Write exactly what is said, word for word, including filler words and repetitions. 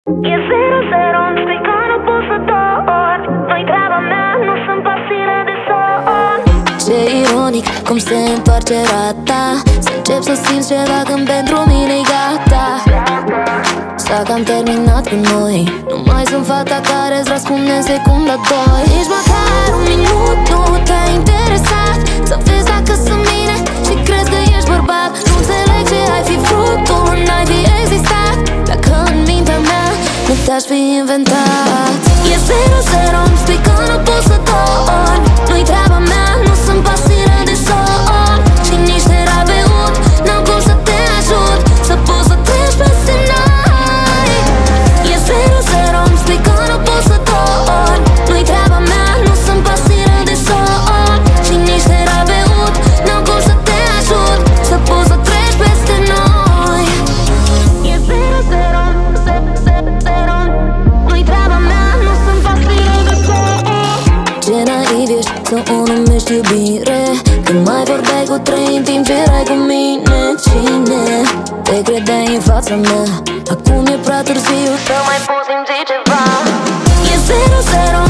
E zero zero, nu spui că nu pot să dormi. Nu-i treaba mea, nu sunt pastilă de somn. Ce ironic cum se întoarce rata. Să încep să simți ceva când pentru mine-i gata. S-a cam terminat cu noi. Nu mai sunt fata care-ți răspunde în secunda doi. Nici măcar un minut nu te-a interesat să vezi dacă sunt mine și crezi că ești bărbat. Nu înțeleg ce ai fi vrut, tu n-ai fi existat dacă în mintea mea nu te-aș fi inventat. E zero zero, îmi spui că nu pot să dormi. Nu-i treaba mea, nu sunt pastilă de somn. Și nici terapeut n-am cum să te ajut să poți să treci peste noi. E zero zero, îmi spui că nu pot să dormi. Nu-i treaba mea, nu sunt pastilă de somn. Și nici terapeut n-am cum să te ajut să poți să treci peste noi. E zero zero, zero. Nu-i treaba mea, nu sunt pastilă de somn. Ce naiv ești să o numești iubire când mai vorbeai cu trei în timp ce erai cu mine. Cine te credeai în fața mea? Acum e prea târziu, Nu mai pot simți ceva. e zero zero.